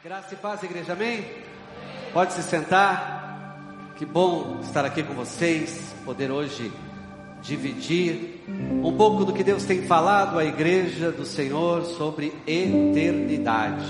Graça e paz, igreja, amém? Pode se sentar. Que bom estar aqui com vocês, poder hoje dividir um pouco do que Deus tem falado à igreja do Senhor sobre eternidade.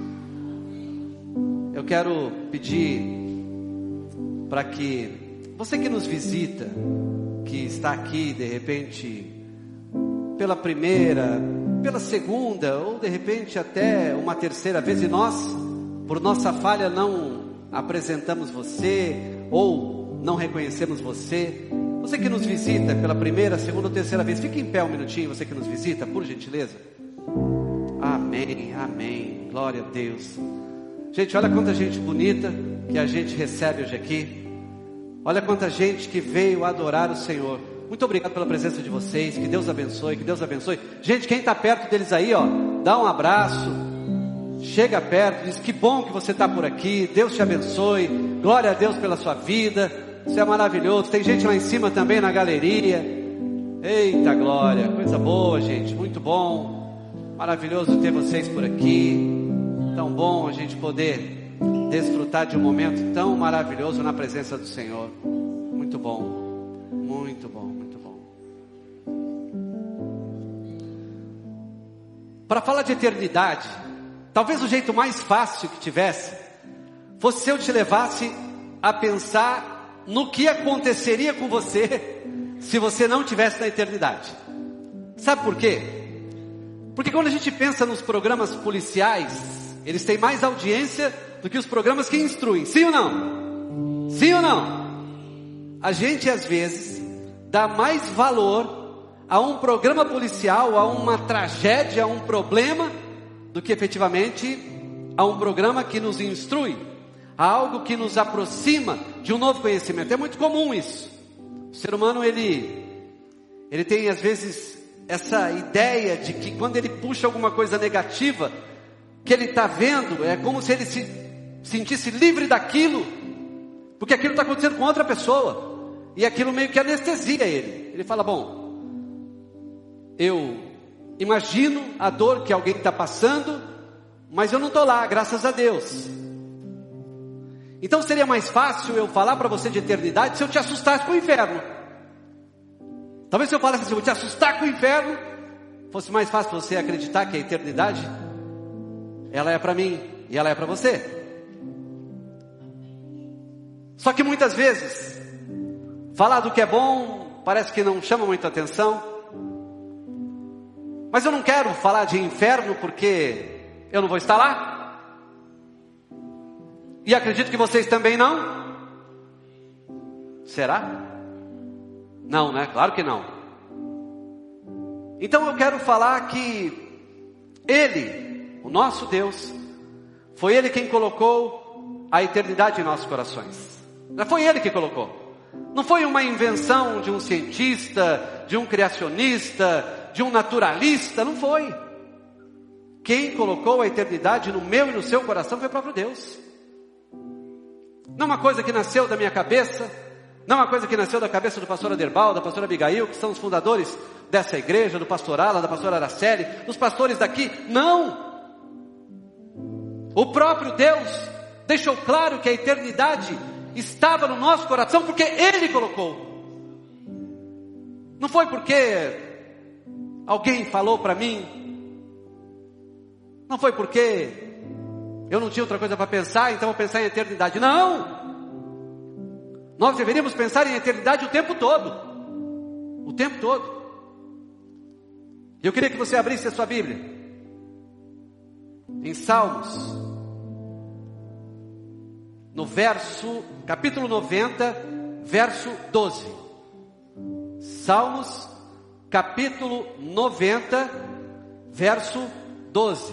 Eu quero pedir para que você que nos visita, que está aqui de repente pela primeira, pela segunda ou de repente até uma terceira vez, e nós, por nossa falha, não apresentamos você ou não reconhecemos você. Você que nos visita pela primeira, segunda ou terceira vez, fique em pé um minutinho, você que nos visita, por gentileza. Amém, amém, glória a Deus. Gente, olha quanta gente bonita que a gente recebe hoje aqui. Olha quanta gente que veio adorar o Senhor. Muito obrigado pela presença de vocês, que Deus abençoe, que Deus abençoe. Gente, quem está perto deles aí, ó, dá um abraço, chega perto, diz que bom que você está por aqui, Deus te abençoe, glória a Deus pela sua vida, você é maravilhoso. Tem gente lá em cima também na galeria, eita glória, coisa boa, gente, muito bom, maravilhoso ter vocês por aqui, tão bom a gente poder desfrutar de um momento tão maravilhoso na presença do Senhor. Muito bom, muito bom, muito bom. Para falar de eternidade, talvez o jeito mais fácil que tivesse fosse se eu te levasse a pensar no que aconteceria com você se você não estivesse na eternidade. Sabe por quê? Porque quando a gente pensa nos programas policiais, eles têm mais audiência do que os programas que instruem. Sim ou não? Sim ou não? A gente às vezes dá mais valor a um programa policial, a uma tragédia, a um problema, do que efetivamente a um programa que nos instrui, a algo que nos aproxima de um novo conhecimento. É muito comum isso. O ser humano ele tem às vezes essa ideia de que quando ele puxa alguma coisa negativa que ele está vendo, é como se ele se sentisse livre daquilo, porque aquilo está acontecendo com outra pessoa, e aquilo meio que anestesia ele. Ele fala, bom, eu imagino a dor que alguém está passando, mas eu não estou lá, graças a Deus. Então seria mais fácil eu falar para você de eternidade se eu te assustasse com o inferno. Talvez se eu falasse assim, eu vou te assustar com o inferno, fosse mais fácil você acreditar que a eternidade, ela é para mim e ela é para você. Só que muitas vezes falar do que é bom parece que não chama muita atenção. Mas eu não quero falar de inferno porque eu não vou estar lá. E acredito que vocês também não. Será? Não, né? Claro que não. Então eu quero falar que Ele, o nosso Deus, foi Ele quem colocou a eternidade em nossos corações. Não foi Ele que colocou. Não foi uma invenção de um cientista, de um criacionista, de um naturalista, não foi. Quem colocou a eternidade no meu e no seu coração foi o próprio Deus. Não é uma coisa que nasceu da minha cabeça, não é uma coisa que nasceu da cabeça do pastor Aderbal, da pastora Abigail, que são os fundadores dessa igreja, do pastor Alan, da pastora Araceli, dos pastores daqui, não. O próprio Deus deixou claro que a eternidade estava no nosso coração porque Ele colocou. Não foi porque alguém falou para mim, não foi porque eu não tinha outra coisa para pensar, então vou pensar em eternidade. Não! Nós deveríamos pensar em eternidade o tempo todo. O tempo todo. Eu queria que você abrisse a sua Bíblia em Salmos, no capítulo 90, verso 12. Salmos, capítulo 90, verso 12.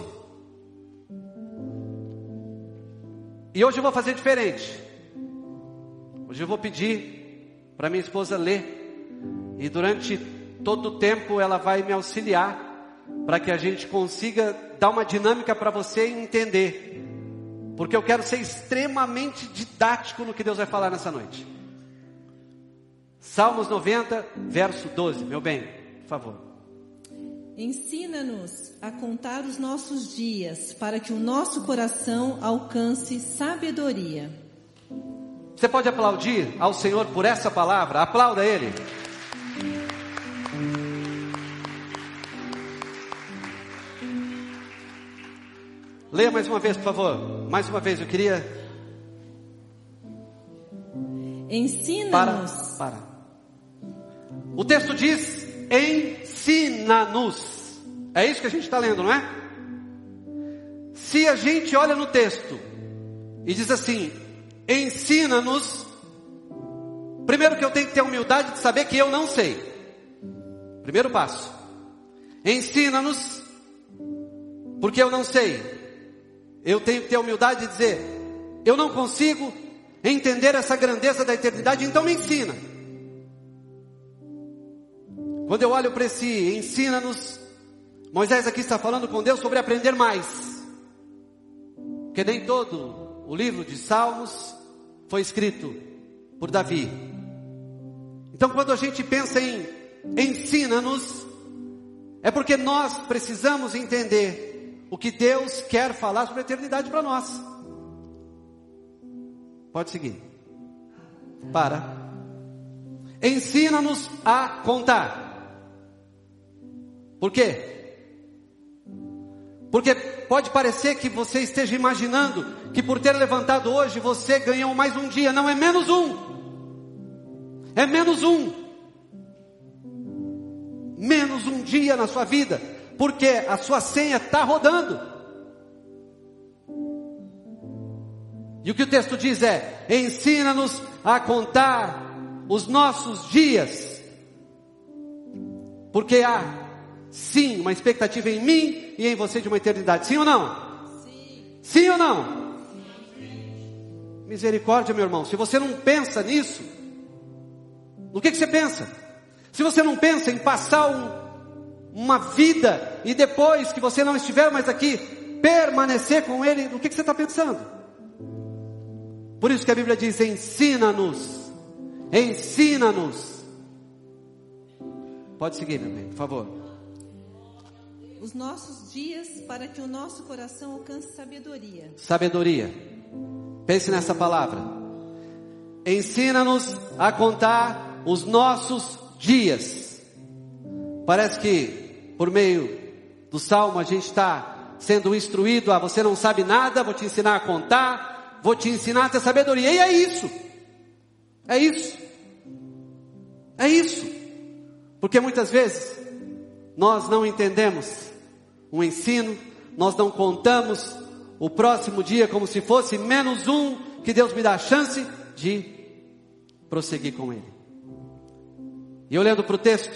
E hoje eu vou fazer diferente. Hoje eu vou pedir para minha esposa ler, e durante todo o tempo ela vai me auxiliar, para que a gente consiga dar uma dinâmica para você entender, porque eu quero ser extremamente didático no que Deus vai falar nessa noite. Salmos 90, verso 12, meu bem, por favor. Ensina-nos a contar os nossos dias, para que o nosso coração alcance sabedoria. Você pode aplaudir ao Senhor por essa palavra? Aplauda Ele. Leia mais uma vez, por favor. Mais uma vez, eu queria... Ensina-nos. Para. O texto diz: ensina-nos. É isso que a gente está lendo, não é? Se a gente olha no texto e diz assim: ensina-nos. Primeiro que eu tenho que ter a humildade de saber que eu não sei. Primeiro passo. Ensina-nos, porque eu não sei. Eu tenho que ter a humildade de dizer: eu não consigo entender essa grandeza da eternidade, então me ensina. Quando eu olho para esse ensina-nos, Moisés aqui está falando com Deus sobre aprender mais. Porque nem todo o livro de Salmos foi escrito por Davi. Então quando a gente pensa em ensina-nos, é porque nós precisamos entender o que Deus quer falar sobre a eternidade para nós. Pode seguir. Para. Ensina-nos a contar. Por quê? Porque pode parecer que você esteja imaginando que por ter levantado hoje você ganhou mais um dia. Não, é menos um. É menos um. Menos um dia na sua vida. Porque a sua senha está rodando. E o que o texto diz é: ensina-nos a contar os nossos dias. Porque há, sim, uma expectativa em mim e em você de uma eternidade. Sim ou não? Sim. Sim ou não? Sim. Misericórdia, meu irmão. Se você não pensa nisso, no que você pensa? Se você não pensa em passar uma vida e depois que você não estiver mais aqui, permanecer com Ele, no que você está pensando? Por isso que a Bíblia diz: ensina-nos. Ensina-nos. Pode seguir, meu bem, por favor. Os nossos dias, para que o nosso coração alcance sabedoria. Sabedoria. Pense nessa palavra. Ensina-nos a contar os nossos dias. Parece que por meio do Salmo a gente está sendo instruído a: você não sabe nada, vou te ensinar a contar, vou te ensinar a ter sabedoria. E é isso. É isso. É isso. Porque muitas vezes nós não entendemos um ensino, nós não contamos o próximo dia como se fosse menos um que Deus me dá a chance de prosseguir com Ele. E olhando para o texto,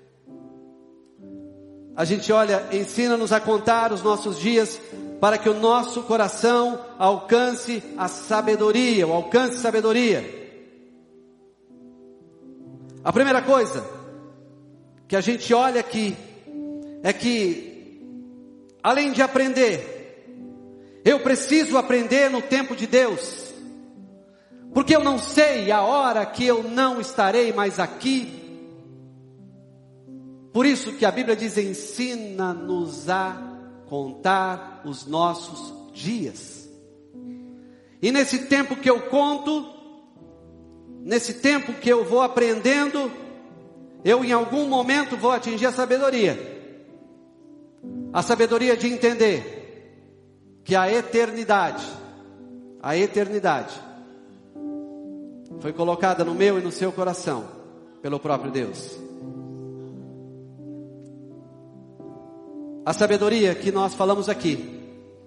a gente olha: ensina-nos a contar os nossos dias, para que o nosso coração alcance a sabedoria, ou alcance sabedoria. A primeira coisa que a gente olha aqui é que, além de aprender, eu preciso aprender no tempo de Deus, porque eu não sei a hora que eu não estarei mais aqui. Por isso que a Bíblia diz: ensina-nos a contar os nossos dias. E nesse tempo que eu conto, nesse tempo que eu vou aprendendo, eu em algum momento vou atingir a sabedoria. A sabedoria de entender que a eternidade foi colocada no meu e no seu coração pelo próprio Deus. A sabedoria que nós falamos aqui,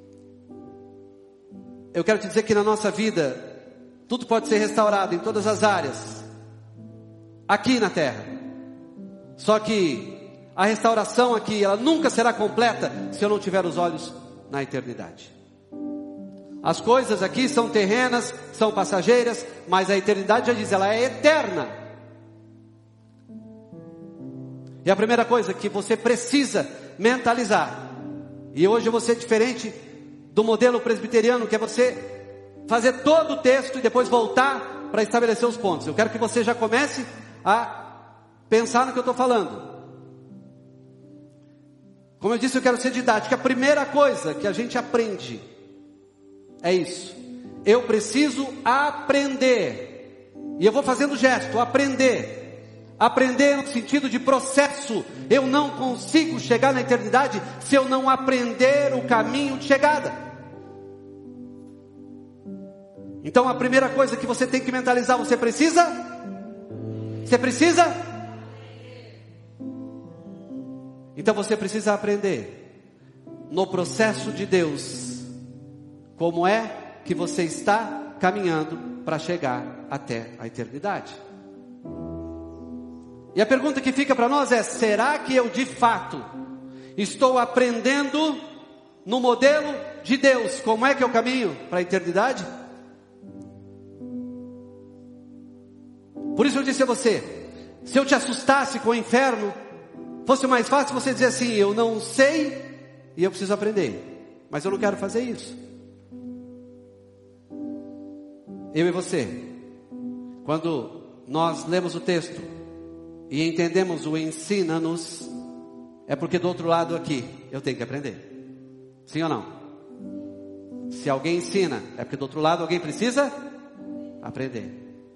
eu quero te dizer que na nossa vida tudo pode ser restaurado em todas as áreas aqui na terra. Só que a restauração aqui, ela nunca será completa se eu não tiver os olhos na eternidade. As coisas aqui são terrenas, são passageiras, mas a eternidade já diz, ela é eterna. E a primeira coisa que você precisa mentalizar, e hoje eu vou ser diferente do modelo presbiteriano, que é você fazer todo o texto e depois voltar para estabelecer os pontos. Eu quero que você já comece a pensar no que eu estou falando. Como eu disse, eu quero ser didático. A primeira coisa que a gente aprende é isso. Eu preciso aprender. E eu vou fazendo gesto, aprender. Aprender no sentido de processo. Eu não consigo chegar na eternidade se eu não aprender o caminho de chegada. Então a primeira coisa que você tem que mentalizar, você precisa? Então você precisa aprender no processo de Deus, como é que você está caminhando para chegar até a eternidade. E a pergunta que fica para nós é: será que eu de fato estou aprendendo no modelo de Deus como é que eu caminho para a eternidade? Por isso eu disse a você, se eu te assustasse com o inferno, fosse mais fácil você dizer assim: eu não sei e eu preciso aprender, mas eu não quero fazer isso. Eu e você, quando nós lemos o texto e entendemos o ensina-nos, é porque do outro lado aqui eu tenho que aprender. Sim ou não? Se alguém ensina, é porque do outro lado alguém precisa aprender.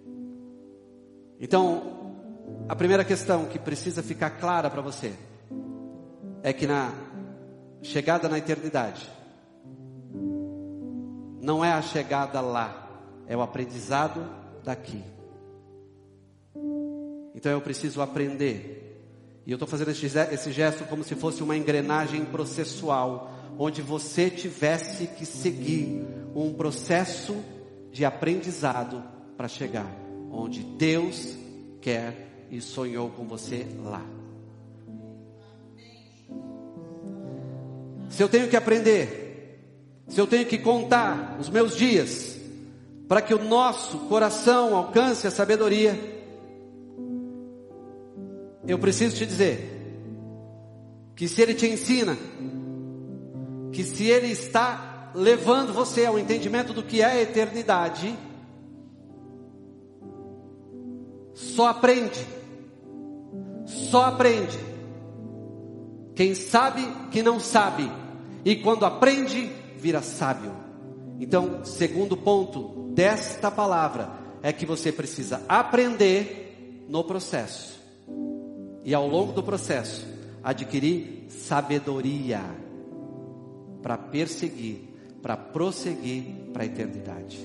Então, a primeira questão que precisa ficar clara para você é que na chegada na eternidade não é a chegada lá, é o aprendizado daqui. Então eu preciso aprender. E eu estou fazendo esse gesto como se fosse uma engrenagem processual, onde você tivesse que seguir um processo de aprendizado para chegar onde Deus quer e sonhou com você lá. Se eu tenho que aprender, se eu tenho que contar os meus dias para que o nosso coração alcance a sabedoria, eu preciso te dizer que se Ele te ensina, que se Ele está levando você ao entendimento do que é a eternidade, só aprende quem sabe que não sabe, e quando aprende vira sábio. Então, segundo ponto desta palavra é que você precisa aprender no processo, e ao longo do processo adquirir sabedoria para perseguir, para prosseguir para a eternidade.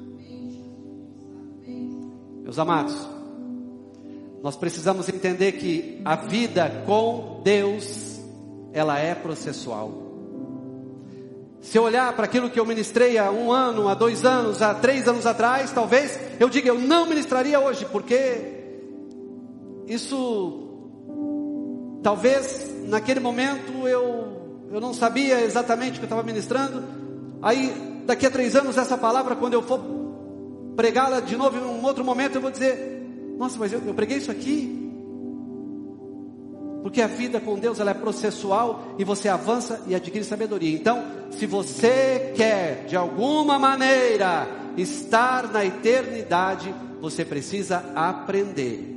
Meus amados, nós precisamos entender que a vida com Deus, ela é processual. Se eu olhar para aquilo que eu ministrei há 1 ano, há 2 anos, há 3 anos atrás, talvez eu diga, eu não ministraria hoje, porque isso, talvez naquele momento eu não sabia exatamente o que eu estava ministrando. Aí daqui a 3 anos essa palavra, quando eu for pregá-la de novo em um outro momento, eu vou dizer: nossa, mas eu preguei isso aqui. Porque a vida com Deus, ela é processual, e você avança e adquire sabedoria. Então, se você quer de alguma maneira estar na eternidade, você precisa aprender.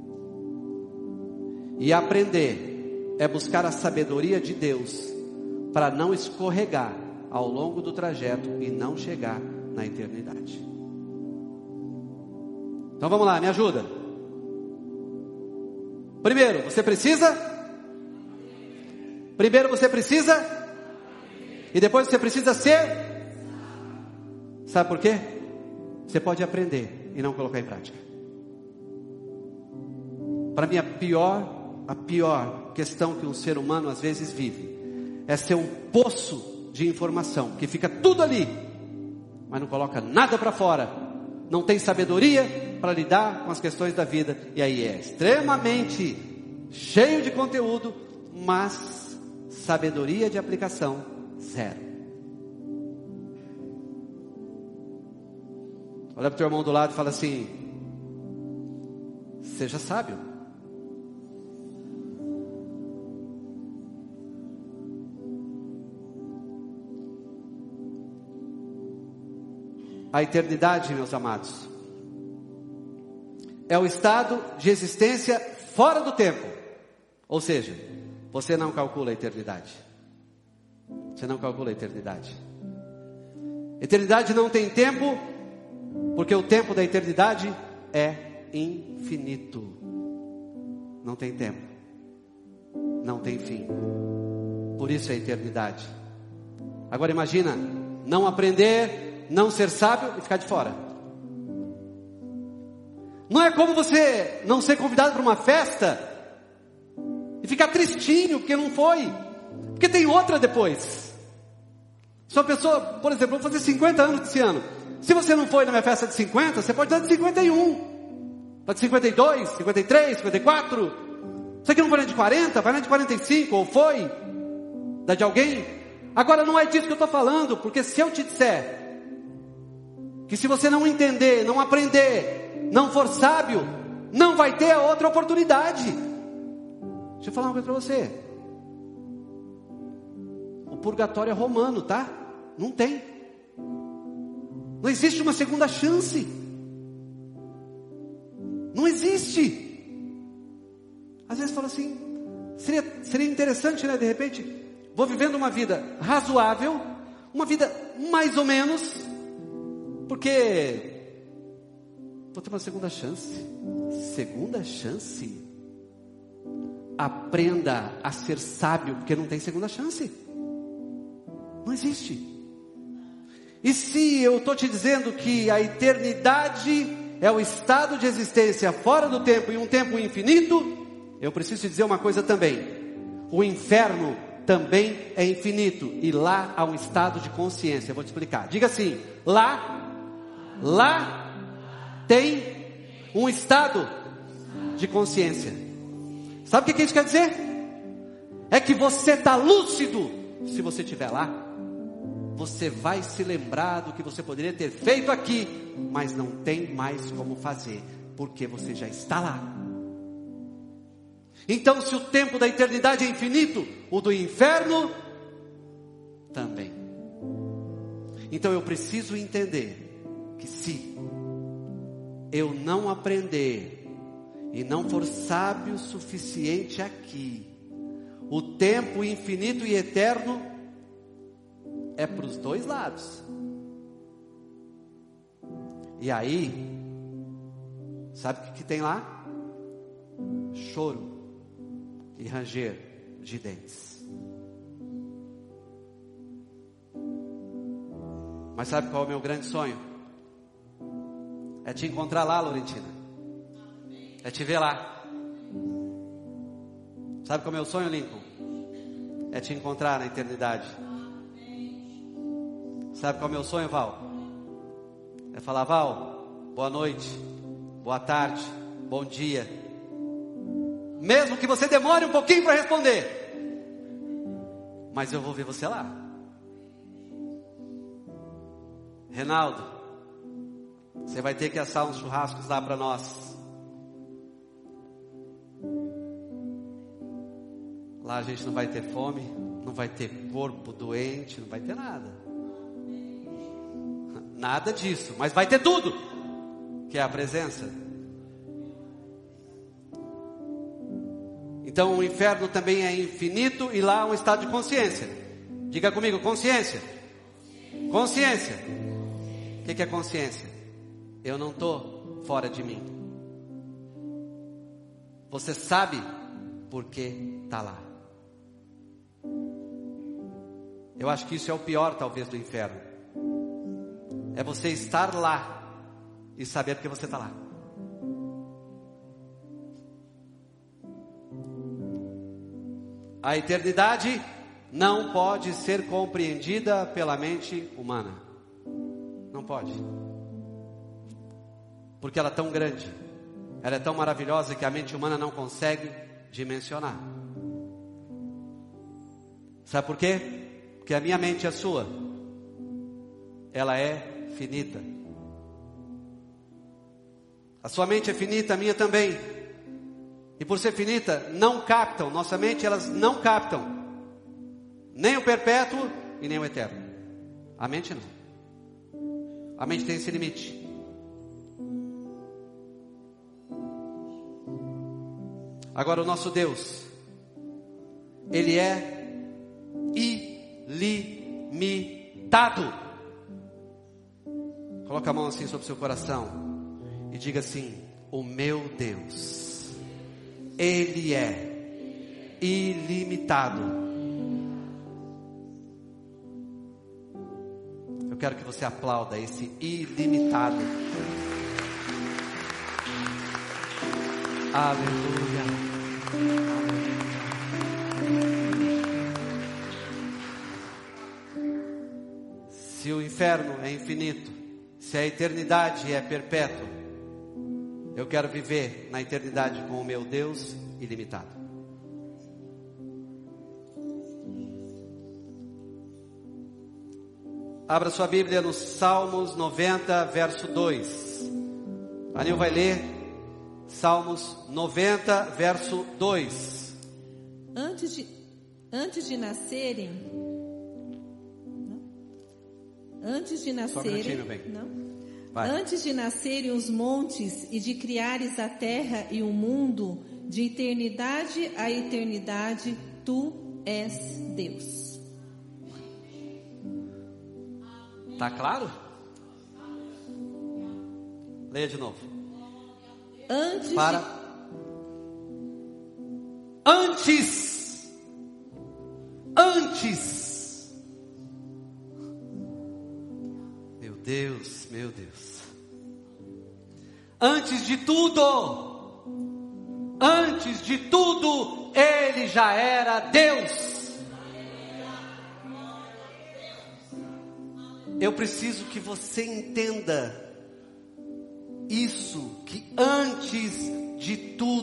E aprender é buscar a sabedoria de Deus para não escorregar ao longo do trajeto e não chegar na eternidade. Então vamos lá, me ajuda. Primeiro você precisa, e depois você precisa ser. Sabe por quê? Você pode aprender e não colocar em prática. Para mim a pior questão que um ser humano às vezes vive é ser um poço de informação, que fica tudo ali, mas não coloca nada para fora, não tem sabedoria para lidar com as questões da vida, e aí é extremamente cheio de conteúdo, mas sabedoria de aplicação zero. Olha para o teu irmão do lado e fala assim: seja sábio. A eternidade, meus amados, é o estado de existência fora do tempo. Ou seja, você não calcula a eternidade. Você não calcula a eternidade. Eternidade não tem tempo, porque o tempo da eternidade é infinito. Não tem tempo, não tem fim. Por isso é eternidade. Agora imagina, não aprender, não ser sábio e ficar de fora. Não é como você não ser convidado para uma festa e ficar tristinho porque não foi, porque tem outra depois. Se uma pessoa, por exemplo, vou fazer 50 anos esse ano. Se você não foi na minha festa de 50, você pode dar de 51, pode de 52, 53, 54. Você que não foi na de 40, vai na de 45, ou foi da de alguém. Agora não é disso que eu estou falando, porque se eu te disser que se você não entender, não aprender, não for sábio, não vai ter a outra oportunidade. Deixa eu falar uma coisa para você. O purgatório é romano, tá? Não tem. Não existe uma segunda chance. Não existe. Às vezes fala assim, seria interessante, né? De repente, vou vivendo uma vida razoável, uma vida mais ou menos, porque vou ter uma segunda chance. Segunda chance? Aprenda a ser sábio, porque não tem segunda chance. Não existe. E se eu estou te dizendo que a eternidade é o estado de existência fora do tempo e um tempo infinito, eu preciso te dizer uma coisa também. O inferno também é infinito e lá há um estado de consciência. Eu vou te explicar. Diga assim: lá tem um estado de consciência. Sabe o que isso quer dizer? É que você está lúcido. Se você estiver lá, você vai se lembrar do que você poderia ter feito aqui, mas não tem mais como fazer, porque você já está lá. Então, se o tempo da eternidade é infinito, o do inferno também. Então eu preciso entender que se eu não aprender e não for sábio o suficiente aqui, o tempo infinito e eterno é para os dois lados. E aí, sabe o que tem lá? Choro e ranger de dentes. Mas sabe qual é o meu grande sonho? É te encontrar lá, Laurentina. É te ver lá. Sabe qual é o meu sonho, Lincoln? É te encontrar na eternidade. Sabe qual é o meu sonho, Val? É falar: Val, boa noite, boa tarde, bom dia. Mesmo que você demore um pouquinho para responder, mas eu vou ver você lá. Reinaldo, você vai ter que assar uns churrascos lá para nós. Lá a gente não vai ter fome, não vai ter corpo doente, não vai ter nada. Nada disso, mas vai ter tudo, que é a presença. Então o inferno também é infinito e lá há um estado de consciência. Diga comigo: consciência. Consciência. O que é consciência? Eu não estou fora de mim. Você sabe porque está lá. Eu acho que isso é o pior talvez do inferno. É você estar lá e saber porque você está lá. A eternidade não pode ser compreendida pela mente humana. Não pode. Porque ela é tão grande, ela é tão maravilhosa que a mente humana não consegue dimensionar. Sabe por quê? Porque a minha mente é a sua. Ela é finita. A sua mente é finita, a minha também. E por ser finita, não captam. Nossa mente, elas não captam nem o perpétuo e nem o eterno. A mente não. A mente tem esse limite. Agora o nosso Deus, Ele é ilimitado. Coloca a mão assim sobre o seu coração e diga assim: o meu Deus, Ele é ilimitado. Eu quero que você aplauda esse ilimitado. Aleluia. Se o inferno é infinito, se a eternidade é perpétua, eu quero viver na eternidade com o meu Deus ilimitado. Abra sua Bíblia no Salmos 90, verso 2. Anil vai ler Salmos 90, verso 2. Antes de nascerem, Só um minutinho, meu bem. Vai. Antes de nascerem os montes e de criares a terra e o mundo, de eternidade a eternidade, tu és Deus. Tá claro? Leia de novo. Antes. Meu Deus. Antes de tudo, Ele já era Deus. Eu preciso que você entenda isso, que antes de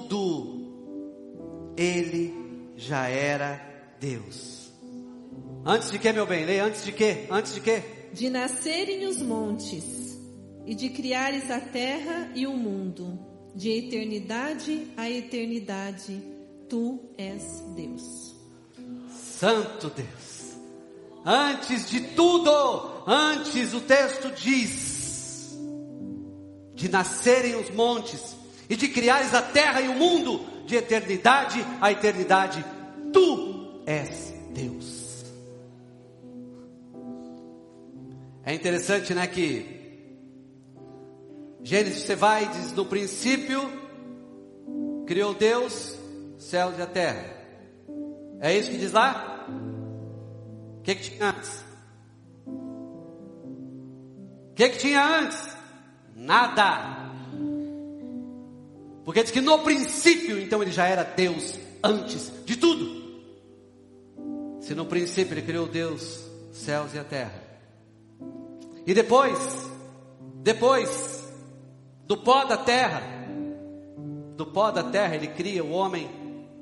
tudo, Ele já era Deus. Antes de quê, meu bem? Leia, antes de quê? Antes de quê? De nascerem os montes e de criares a terra e o mundo, de eternidade a eternidade, tu és Deus. Santo Deus. Antes de tudo, antes o texto diz, de nascerem os montes e de criares a terra e o mundo, de eternidade a eternidade, tu és Deus. É interessante, né, que Gênesis, você vai e diz: no princípio criou Deus céus e a terra. É isso que diz lá? O que tinha antes? O que tinha antes? Nada. Porque diz que no princípio, então Ele já era Deus antes de tudo. Se no princípio Ele criou Deus céus e a terra, e depois do pó da terra Ele cria o homem.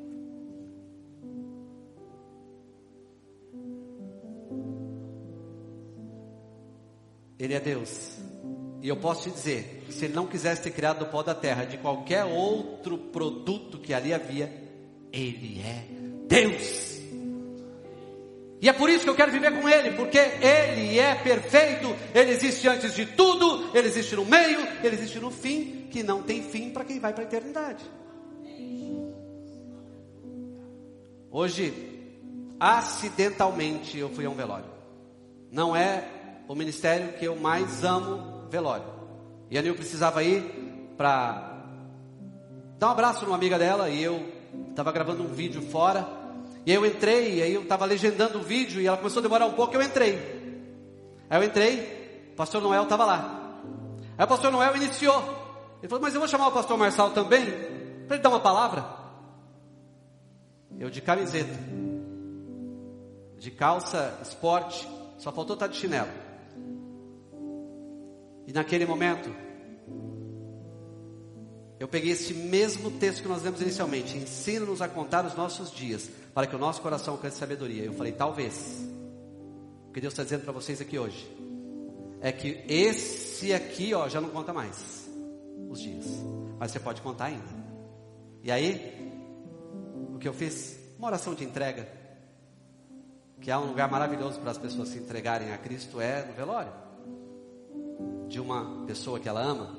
Ele é Deus. E eu posso te dizer que se Ele não quisesse ter criado do pó da terra, de qualquer outro produto que ali havia, Ele é Deus. E é por isso que eu quero viver com Ele, porque Ele é perfeito, Ele existe antes de tudo, Ele existe no meio, Ele existe no fim, que não tem fim para quem vai para a eternidade. Hoje, acidentalmente, eu fui a um velório. Não é o ministério que eu mais amo, velório. E a Nil precisava ir para dar um abraço numa amiga dela, e eu estava gravando um vídeo fora. E aí eu entrei, e aí eu estava legendando o vídeo, e ela começou a demorar um pouco, eu entrei. Aí eu entrei, o pastor Noel estava lá. Aí o pastor Noel iniciou. Ele falou: mas eu vou chamar o pastor Marçal também, para ele dar uma palavra. Eu de camiseta, de calça esporte, só faltou estar de chinelo. E naquele momento, eu peguei esse mesmo texto que nós lemos inicialmente: ensina-nos a contar os nossos dias, para que o nosso coração alcance sabedoria. Eu falei: talvez o que Deus está dizendo para vocês aqui hoje é que esse aqui, ó, já não conta mais os dias, mas você pode contar ainda. E aí, o que eu fiz? Uma oração de entrega, que é um lugar maravilhoso para as pessoas se entregarem a Cristo, é no velório de uma pessoa que ela ama.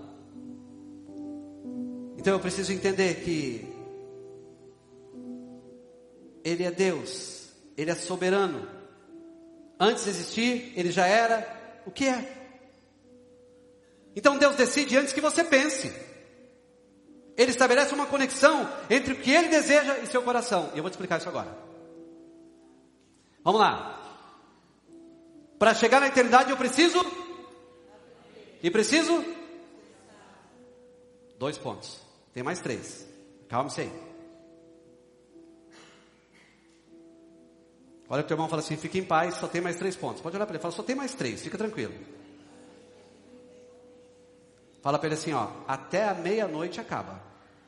Então eu preciso entender que Ele é Deus, Ele é soberano. Antes de existir, Ele já era o que é. Então Deus decide antes que você pense. Ele estabelece uma conexão entre o que Ele deseja e seu coração. E eu vou te explicar isso agora. Vamos lá. Para chegar na eternidade eu preciso... E preciso? 2 pontos. Tem mais 3. Calma-se aí. Olha pro teu irmão e fala assim, fica em paz, só tem mais 3 pontos. Pode olhar para ele e fala, só tem mais 3, fica tranquilo. Fala para ele assim, ó, até a meia-noite acaba.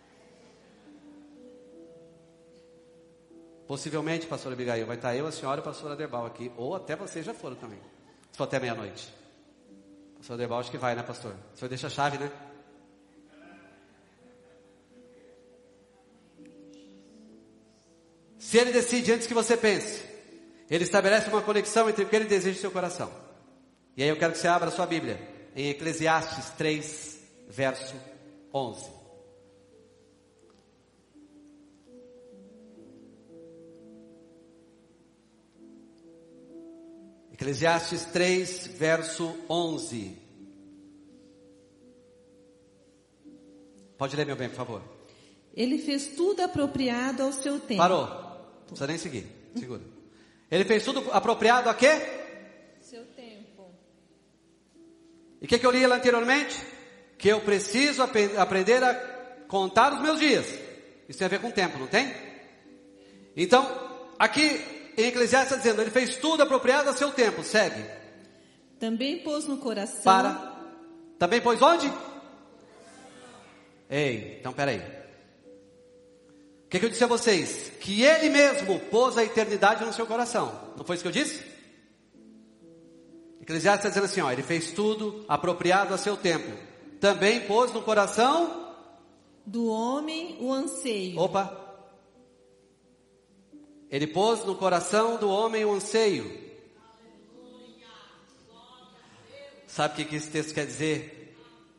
Possivelmente, pastora Abigail, vai estar eu, a senhora e o pastor Aderbal aqui. Ou até vocês já foram também. Se for até meia-noite. Pastor Aderbal acho que vai, né, pastor? O senhor deixa a chave, né? Se Ele decide antes que você pense, Ele estabelece uma conexão entre o que Ele deseja e seu coração. E aí eu quero que você abra a sua Bíblia em Eclesiastes 3, verso 11. Eclesiastes 3, verso 11. Pode ler, meu bem, por favor. Ele fez tudo apropriado ao seu tempo. Parou. Não precisa nem seguir. Segura. Ele fez tudo apropriado a quê? Seu tempo. E o que eu li lá anteriormente? Que eu preciso aprender a contar os meus dias. Isso tem a ver com o tempo, não tem? Então, aqui em Eclesiastes está dizendo, Ele fez tudo apropriado a seu tempo. Segue. Também pôs no coração... Para. Também pôs onde? Ei, então peraí. O que eu disse a vocês? Que Ele mesmo pôs a eternidade no seu coração. Não foi isso que eu disse? Eclesiastes está dizendo assim, ó, Ele fez tudo apropriado a seu tempo. Também pôs no coração... do homem o anseio. Opa. Ele pôs no coração do homem o anseio. Sabe o que esse texto quer dizer?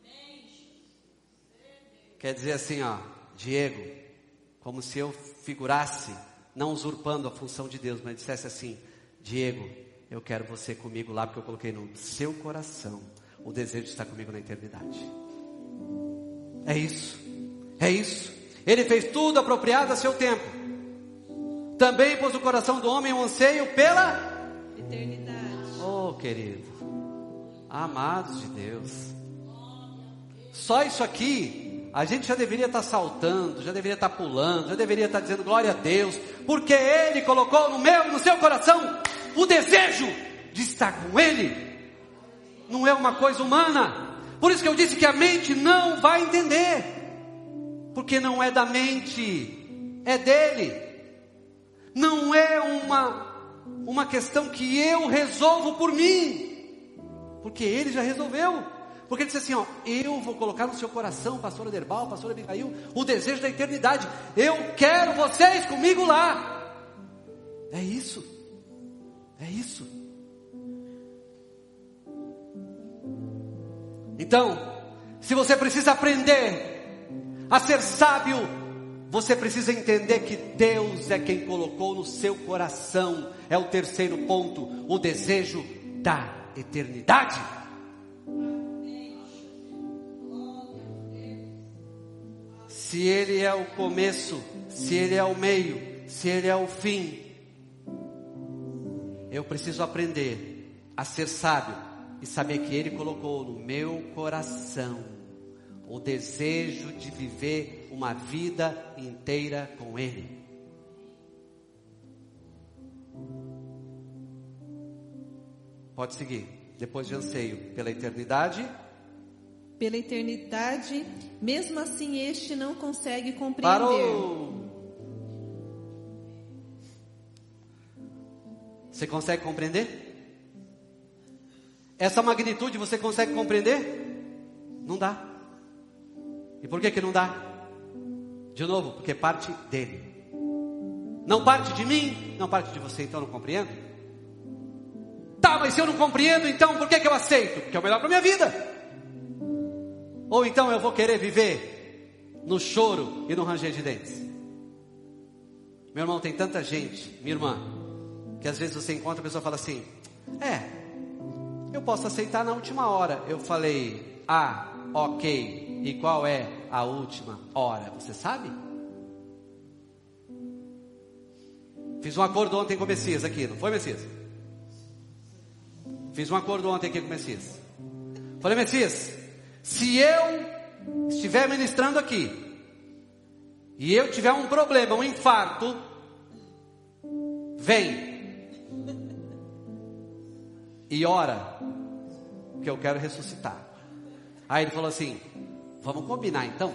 Quer dizer assim, ó, Diego, como se eu figurasse, não usurpando a função de Deus, mas dissesse assim, Diego, eu quero você comigo lá, porque eu coloquei no seu coração o desejo de estar comigo na eternidade. É isso, é isso. Ele fez tudo apropriado a seu tempo. Também pôs no coração do homem um anseio pela eternidade. Oh, querido, amados de Deus, só isso aqui, a gente já deveria estar saltando, já deveria estar pulando, já deveria estar dizendo glória a Deus, porque Ele colocou no meu e no seu coração o desejo de estar com Ele. Não é uma coisa humana. Por isso que eu disse que a mente não vai entender, porque não é da mente, é dele. Não é uma questão que eu resolvo por mim, porque Ele já resolveu. Porque Ele disse assim, ó, eu vou colocar no seu coração, pastor Aderbal, pastor Abigail, o desejo da eternidade. Eu quero vocês comigo lá. É isso. É isso. Então, se você precisa aprender a ser sábio, você precisa entender que Deus é quem colocou no seu coração, é o terceiro ponto, o desejo da eternidade. Se Ele é o começo, se Ele é o meio, se Ele é o fim, eu preciso aprender a ser sábio e saber que Ele colocou no meu coração o desejo de viver uma vida inteira com Ele. Pode seguir. Depois de anseio pela eternidade. Pela eternidade, mesmo assim este não consegue compreender. Parou! Você consegue compreender? Essa magnitude você consegue compreender? Não dá. E por que não dá? De novo, porque parte dele. Não parte de mim, não parte de você, então eu não compreendo. Tá, mas se eu não compreendo, então por que eu aceito? Porque é o melhor para minha vida. Ou então eu vou querer viver no choro e no ranger de dentes. Meu irmão, tem tanta gente, minha irmã, que às vezes você encontra a pessoa e fala assim: eu posso aceitar na última hora. Eu falei: ok, e qual é a última hora? Você sabe? Fiz um acordo ontem com o Messias aqui, não foi, Messias? Fiz um acordo ontem aqui com o Messias. Falei: Messias, se eu estiver ministrando aqui e eu tiver um problema, um infarto, vem e ora, que eu quero ressuscitar. Aí ele falou assim: vamos combinar então?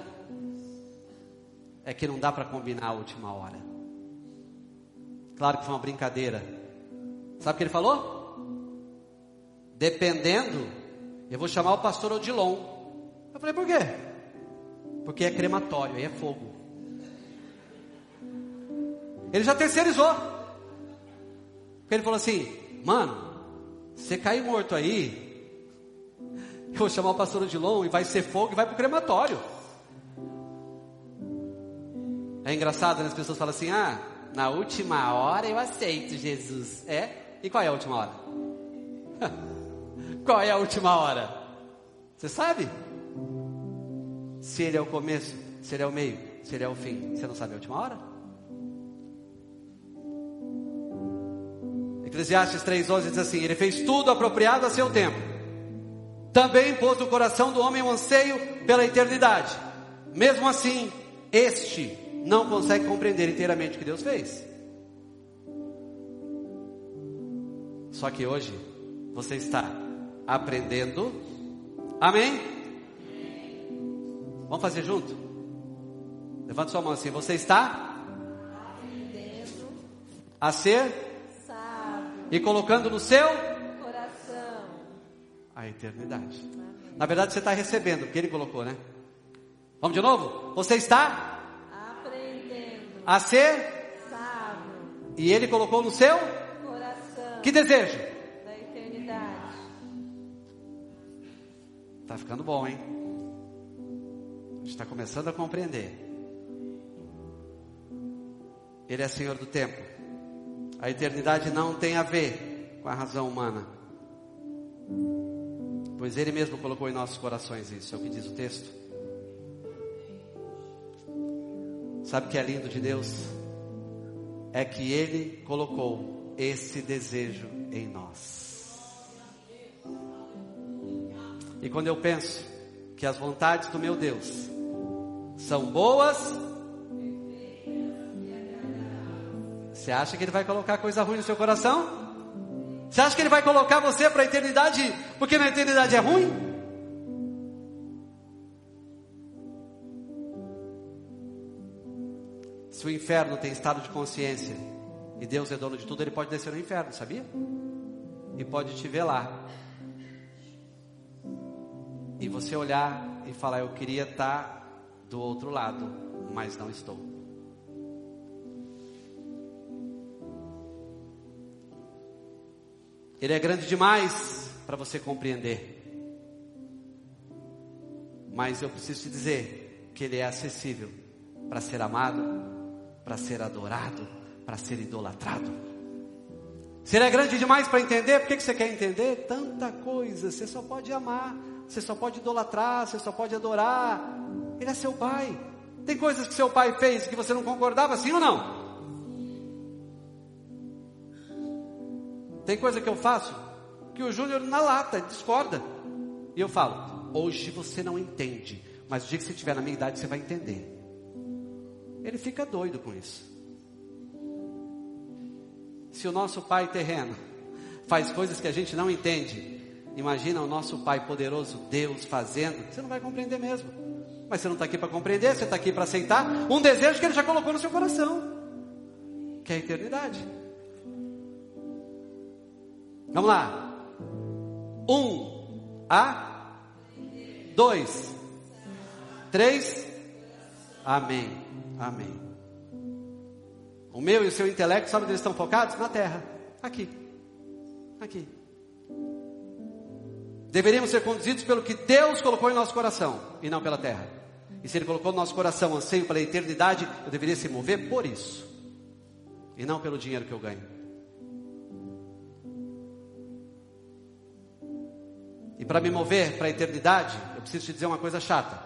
É que não dá para combinar a última hora. Claro que foi uma brincadeira. Sabe o que ele falou? Dependendo, eu vou chamar o pastor Odilon. Eu falei: por quê? Porque é crematório, aí é fogo. Ele já terceirizou. Ele falou assim: mano, você cair morto aí, eu vou chamar o pastor Odilon e vai ser fogo e vai pro crematório. É engraçado, né? As pessoas falam assim: na última hora eu aceito Jesus. E qual é a última hora? Qual é a última hora? Você sabe? Se ele é o começo, se ele é o meio, se ele é o fim, você não sabe a última hora? Eclesiastes 3:11 diz assim: ele fez tudo apropriado a seu tempo. Também pôs no coração do homem um anseio pela eternidade. Mesmo assim, este não consegue compreender inteiramente o que Deus fez. Só que hoje você está aprendendo. Amém? Vamos fazer junto? Levanta sua mão assim. Você está aprendendo a ser e colocando no seu coração a eternidade. Amém. Na verdade você está recebendo, porque ele colocou, né? Vamos de novo? Você está aprendendo a ser sábio, e ele colocou no seu coração que desejo? Da eternidade. Está ficando bom, hein? A gente está começando a compreender. Ele é Senhor do tempo. A eternidade não tem a ver com a razão humana, pois Ele mesmo colocou em nossos corações isso. É o que diz o texto. Sabe o que é lindo de Deus? É que Ele colocou esse desejo em nós. E quando eu penso que as vontades do meu Deus são boas, você acha que Ele vai colocar coisa ruim no seu coração? Você acha que Ele vai colocar você para a eternidade porque na eternidade é ruim? Se o inferno tem estado de consciência e Deus é dono de tudo, Ele pode descer no inferno, sabia? E pode te ver lá. E você olhar e falar: eu queria estar do outro lado, mas não estou. Ele é grande demais para você compreender. Mas eu preciso te dizer que Ele é acessível para ser amado, para ser adorado, para ser idolatrado. Se Ele é grande demais para entender, por que você quer entender? Tanta coisa. Você só pode amar, você só pode idolatrar, você só pode adorar. Ele é seu pai. Tem coisas que seu pai fez que você não concordava, sim ou não? Tem coisa que eu faço que o Júnior na lata discorda. E eu falo: hoje você não entende, mas o dia que você estiver na minha idade você vai entender. Ele fica doido com isso. Se o nosso pai terreno faz coisas que a gente não entende, imagina o nosso pai poderoso, Deus, fazendo. Você não vai compreender mesmo. Mas você não está aqui para compreender, você está aqui para aceitar um desejo que Ele já colocou no seu coração, que é a eternidade. Vamos lá. 1, 2, 3. Amém. Amém. O meu e o seu intelecto, sabe onde eles estão focados? Na terra. Aqui. Aqui. Deveríamos ser conduzidos pelo que Deus colocou em nosso coração e não pela terra. E se Ele colocou no nosso coração anseio pela eternidade, eu deveria se mover por isso. e não pelo dinheiro que eu ganho. E para me mover para a eternidade, eu preciso te dizer uma coisa chata.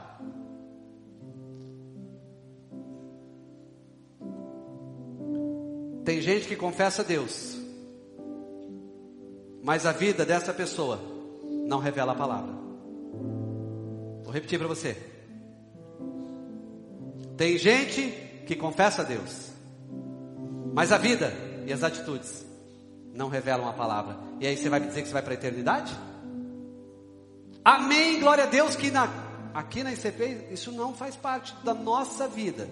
Tem gente que confessa a Deus, mas a vida dessa pessoa não revela a palavra. Vou repetir para você. Tem gente que confessa a Deus, mas a vida e as atitudes não revelam a palavra. E aí você vai me dizer que você vai para a eternidade? Amém, glória a Deus, que aqui na ICP isso não faz parte da nossa vida.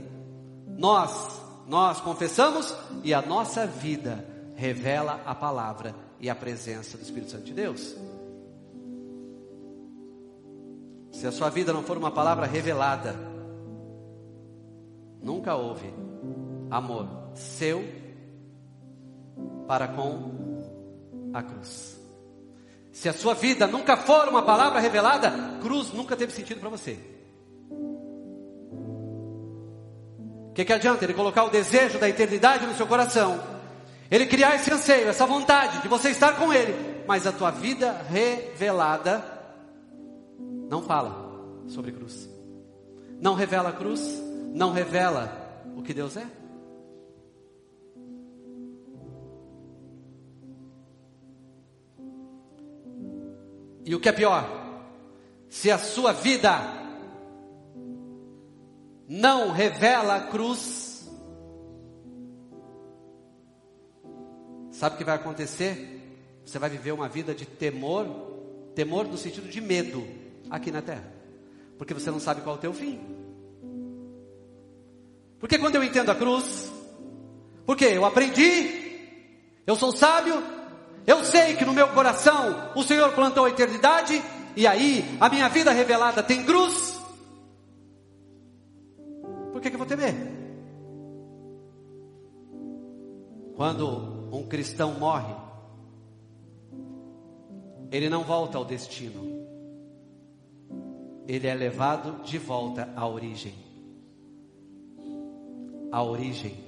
Nós confessamos e a nossa vida revela a palavra e a presença do Espírito Santo de Deus. Se a sua vida não for uma palavra revelada, nunca houve amor seu para com a cruz. Se a sua vida nunca for uma palavra revelada, cruz nunca teve sentido para você. O que adianta ele colocar o desejo da eternidade no seu coração, ele criar esse anseio, essa vontade de você estar com ele, mas a tua vida revelada não fala sobre cruz, não revela a cruz, não revela o que Deus é. E o que é pior, se a sua vida não revela a cruz, sabe o que vai acontecer? Você vai viver uma vida de temor no sentido de medo aqui na terra, porque você não sabe qual é o teu fim. Porque quando eu entendo a cruz, porque eu aprendi, eu sou sábio, eu sei que no meu coração o Senhor plantou a eternidade, e aí a minha vida revelada tem cruz. Por que eu vou temer? Quando um cristão morre, ele não volta ao destino, ele é levado de volta à origem. A origem.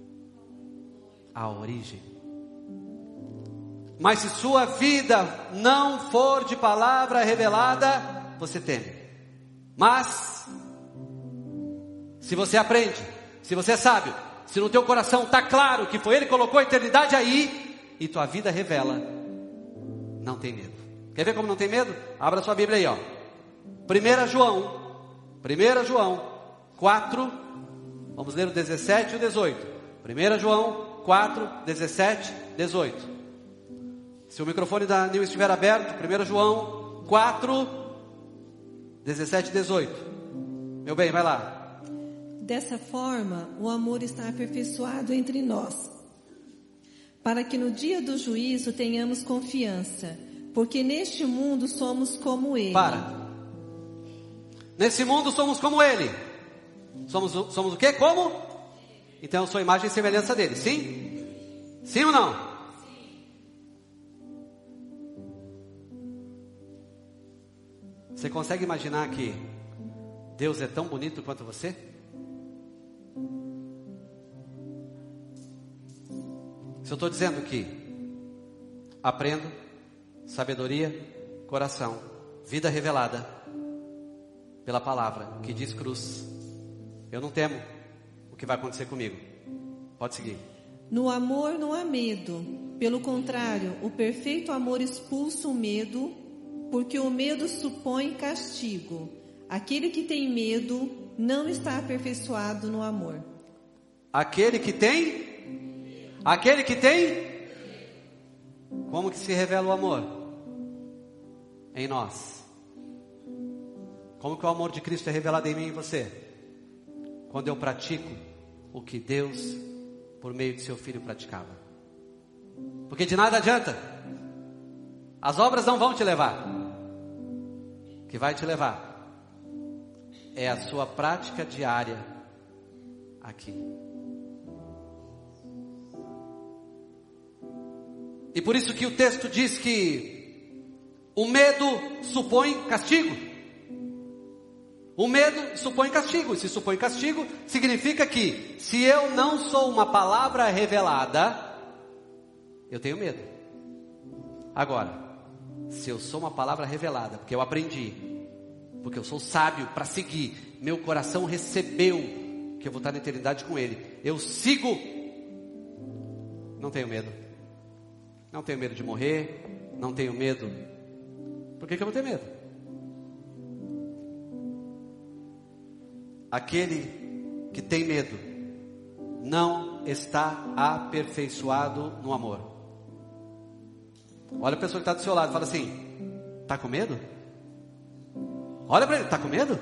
A origem. Mas se sua vida não for de palavra revelada, você teme. Mas se você aprende, se você é sábio, se no teu coração está claro que foi Ele que colocou a eternidade aí, e tua vida revela, não tem medo. Quer ver como não tem medo? Abra sua Bíblia aí, ó. 1 João 4, vamos ler o 17 e o 18. 1 João 4, 17, 18. Se o microfone da Nil estiver aberto, 1 João 4, 17 e 18. Meu bem, vai lá. Dessa forma, o amor está aperfeiçoado entre nós, para que no dia do juízo tenhamos confiança, porque neste mundo somos como Ele. Nesse mundo somos como Ele. Somos o quê? Como? Então eu sou imagem e semelhança dele, sim? Sim ou não? Você consegue imaginar que Deus é tão bonito quanto você? Se eu estou dizendo que aprendo, sabedoria, coração, vida revelada pela palavra que diz cruz, eu não temo o que vai acontecer comigo. Pode seguir. No amor não há medo, pelo contrário, o perfeito amor expulsa o medo, porque o medo supõe castigo. Aquele que tem medo não está aperfeiçoado no amor. Aquele que tem? Como que se revela o amor? Em nós. Como que o amor de Cristo é revelado em mim e em você? Quando eu pratico o que Deus, por meio de seu Filho, praticava. Porque de nada adianta. As obras não vão te levar. O que vai te levar é a sua prática diária aqui. E por isso que o texto diz que o medo supõe castigo. O medo supõe castigo. Se supõe castigo, significa que se eu não sou uma palavra revelada, eu tenho medo. Agora, se eu sou uma palavra revelada, porque eu aprendi, porque eu sou sábio para seguir, meu coração recebeu que eu vou estar na eternidade com Ele, eu sigo, não tenho medo. Não tenho medo de morrer, não tenho medo. Por que eu vou ter medo? Aquele que tem medo não está aperfeiçoado no amor. Olha a pessoa que está do seu lado e fala assim: está com medo? Olha para ele, está com medo?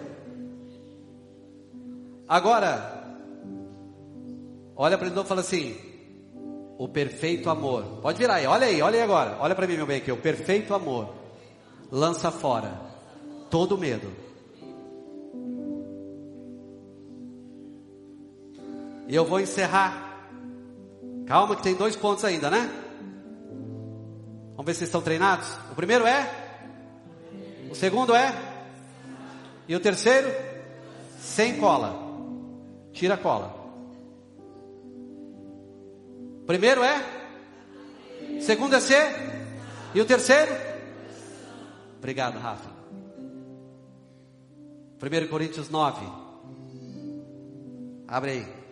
Agora, olha para ele e fala assim: o perfeito amor. Pode virar aí, olha aí agora. Olha para mim, meu bem, aqui. O perfeito amor lança fora todo medo. E eu vou encerrar. Calma que tem 2 pontos ainda, né? Vamos ver se vocês estão treinados. O primeiro é? O segundo é? E o terceiro? Sem cola. Tira a cola. O primeiro é? O segundo é ser? E o terceiro? Obrigado, Rafa. 1 Coríntios 9. Abre aí.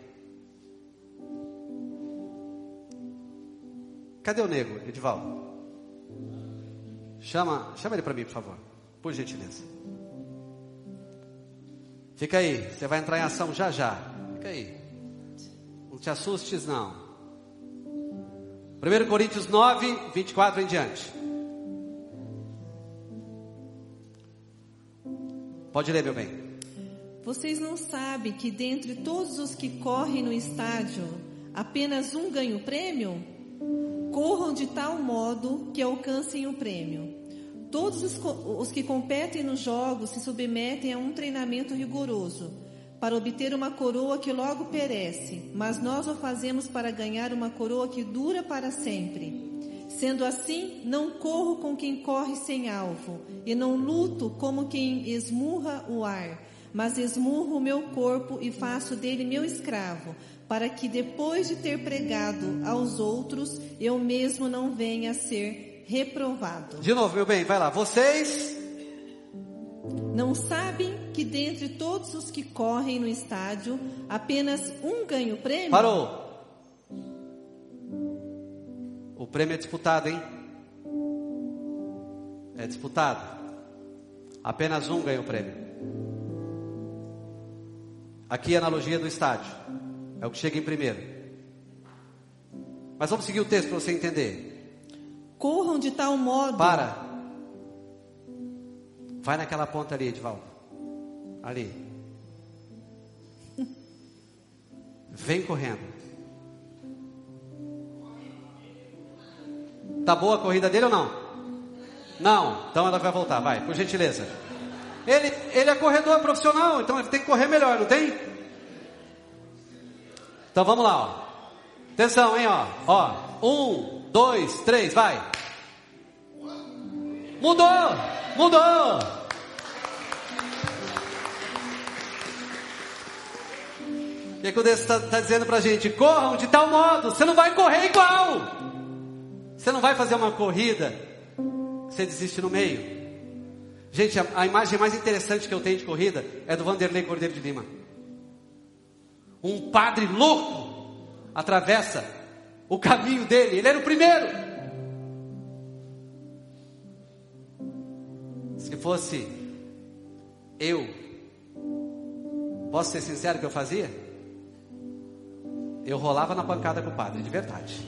Cadê o nego, Edivaldo? Chama ele para mim, por favor. Por gentileza. Fica aí, você vai entrar em ação já. Fica aí. Não te assustes, não. 1 Coríntios 9, 24 em diante. Pode ler, meu bem. Vocês não sabem que dentre todos os que correm no estádio, apenas um ganha o prêmio? Corram de tal modo que alcancem o prêmio. Todos os que competem nos jogos se submetem a um treinamento rigoroso, para obter uma coroa que logo perece, mas nós o fazemos para ganhar uma coroa que dura para sempre. Sendo assim, não corro com quem corre sem alvo, e não luto como quem esmurra o ar, mas esmurro o meu corpo e faço dele meu escravo, para que depois de ter pregado aos outros, eu mesmo não venha a ser reprovado. De novo, meu bem, vai lá. Vocês não sabem que dentre todos os que correm no estádio, apenas um ganha o prêmio? Parou. O prêmio é disputado, hein? É disputado. Apenas um ganha o prêmio. Aqui a analogia do estádio. É o que chega em primeiro. Mas vamos seguir o texto para você entender. Corram de tal modo. Para. Vai naquela ponta ali, Edivaldo. Ali. Vem correndo. Tá boa a corrida dele ou não? Não. Então ela vai voltar. Vai, por gentileza. Ele é corredor profissional, então ele tem que correr melhor, não tem? Então vamos lá, ó. Atenção, hein, ó. 1, 2, 3, vai. Mudou. O que o Deus está dizendo pra gente? Corram de tal modo, você não vai correr igual. Você não vai fazer uma corrida, você desiste no meio. Gente, a imagem mais interessante que eu tenho de corrida é do Vanderlei Cordeiro de Lima. Um padre louco atravessa o caminho dele. Ele era o primeiro. Se fosse eu, posso ser sincero que eu fazia? Eu rolava na pancada com o padre, de verdade.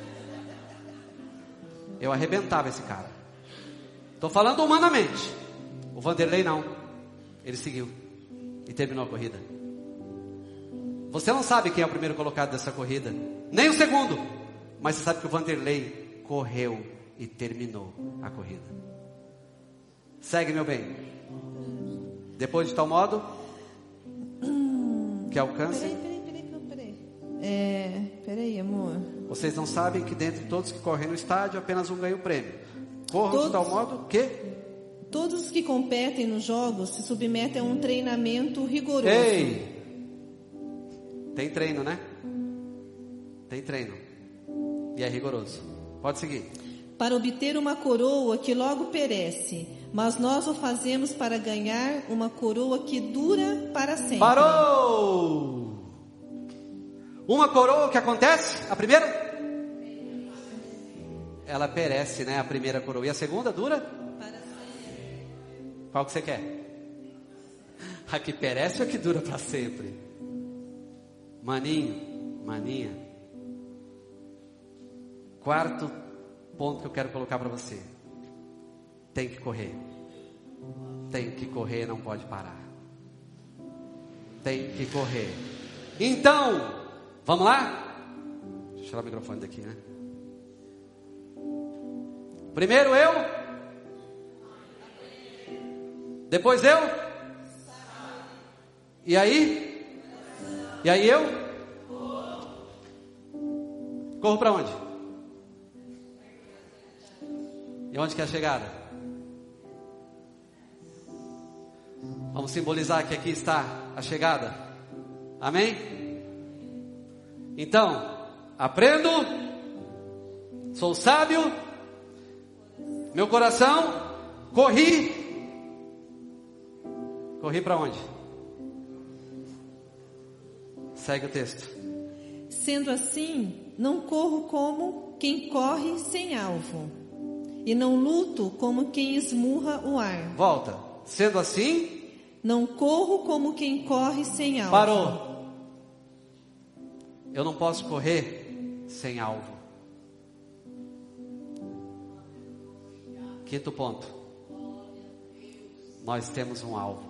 Eu arrebentava esse cara. Estou falando humanamente. O Vanderlei não. Ele seguiu e terminou a corrida. Você não sabe quem é o primeiro colocado dessa corrida, nem o segundo, mas você sabe que o Vanderlei correu e terminou a corrida. Segue, meu bem. Depois de tal modo que alcance. Peraí, amor. Vocês não sabem que dentre todos que correm no estádio, apenas um ganha o prêmio. Corram de tal modo que Todos os que competem nos jogos se submetem a um treinamento rigoroso. Ei! Tem treino, né? Tem treino. E é rigoroso. Pode seguir. Para obter uma coroa que logo perece, mas nós o fazemos para ganhar uma coroa que dura para sempre. Parou! Uma coroa, o que acontece? A primeira? Ela perece, né? A primeira coroa. E a segunda dura? Para sempre. Qual que você quer? A que perece ou a que dura para sempre? Maninho, maninha. Quarto ponto que eu quero colocar para você. Tem que correr. Tem que correr, não pode parar. Tem que correr. Então, vamos lá? Deixa eu tirar o microfone daqui, né? Primeiro eu. Depois eu. E aí? E aí eu? Corro para onde? E onde que é a chegada? Vamos simbolizar que aqui está a chegada. Amém? Então, aprendo, sou sábio, meu coração, corri para onde? Segue o texto. Sendo assim, não corro como quem corre sem alvo, e não luto como quem esmurra o ar. Volta. Sendo assim, não corro como quem corre sem alvo. Parou. Eu não posso correr sem alvo. Quinto ponto. Nós temos um alvo.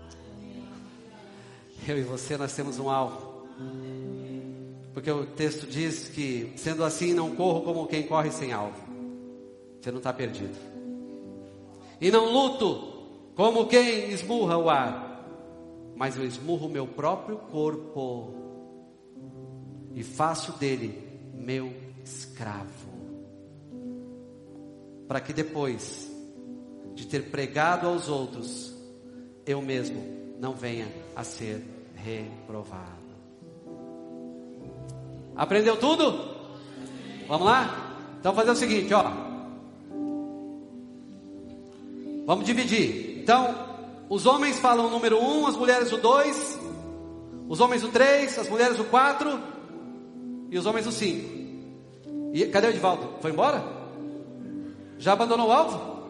Eu e você, nós temos um alvo. Porque o texto diz que, sendo assim, não corro como quem corre sem alvo. Você não está perdido. E não luto como quem esmurra o ar, mas eu esmurro o meu próprio corpo e faço dele meu escravo, para que depois de ter pregado aos outros, eu mesmo não venha a ser reprovado. Aprendeu tudo? Vamos lá? Então fazer o seguinte, ó. Vamos dividir. Então, os homens falam o número 1, as mulheres o 2, os homens o 3, as mulheres o 4 e os homens o 5. E cadê o Edivaldo? Foi embora? Já abandonou o alvo?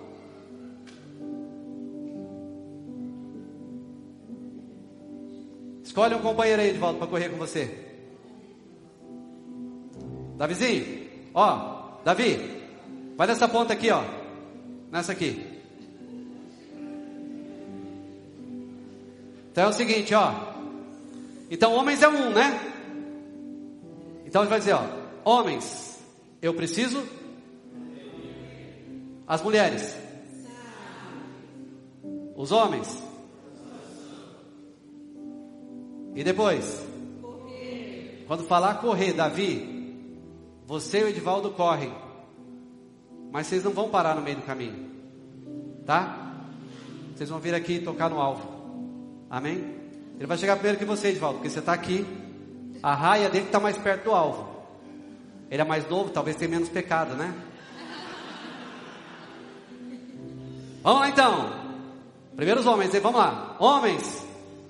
Escolhe um companheiro aí, Edivaldo, para correr com você. Davizinho, ó, Davi, vai nessa ponta aqui, ó, nessa aqui. Então é o seguinte, ó. Então homens é 1, né? Então a gente vai dizer, ó, homens, eu preciso. As mulheres. Os homens. E depois? Quando falar correr, Davi, você e o Edivaldo correm. Mas vocês não vão parar no meio do caminho. Tá? Vocês vão vir aqui e tocar no alvo. Amém? Ele vai chegar primeiro que você, Edivaldo, porque você está aqui. A raia dele está mais perto do alvo. Ele é mais novo, talvez tenha menos pecado, né? Vamos lá então. Primeiro os homens, vamos lá. Homens.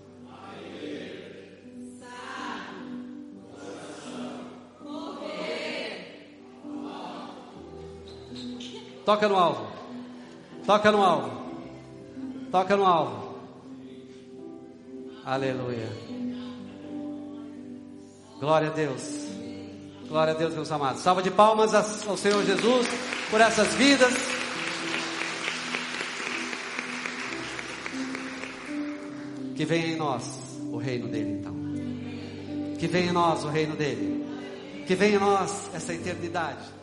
Toca no alvo. Toca no alvo. Toca no alvo. Aleluia. Glória a Deus. Glória a Deus, meus amados. Salva de palmas ao Senhor Jesus por essas vidas. Que venha em nós o reino dele, então. Que venha em nós o reino dele. Que venha em nós essa eternidade.